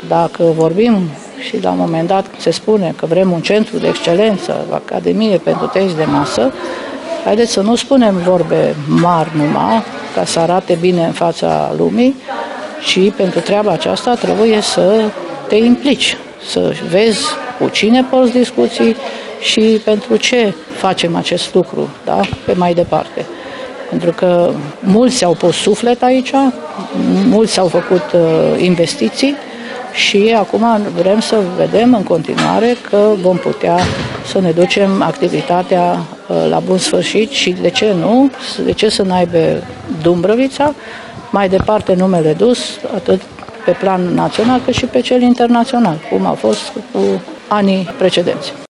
Dacă vorbim și la un moment dat se spune că vrem un centru de excelență, o academie pentru tenis de masă, haideți să nu spunem vorbe mari numai, ca să arate bine în fața lumii, ci pentru treaba aceasta trebuie să te implici, să vezi cu cine poți discuții și pentru ce facem acest lucru, da? Pe mai departe. Pentru că mulți au pus suflet aici, mulți au făcut investiții și acum vrem să vedem în continuare că vom putea să ne ducem activitatea la bun sfârșit și de ce nu, de ce să n-aibă Dumbrăvița mai departe numele dus atât pe plan național cât și pe cel internațional, cum a fost cu anii precedenți.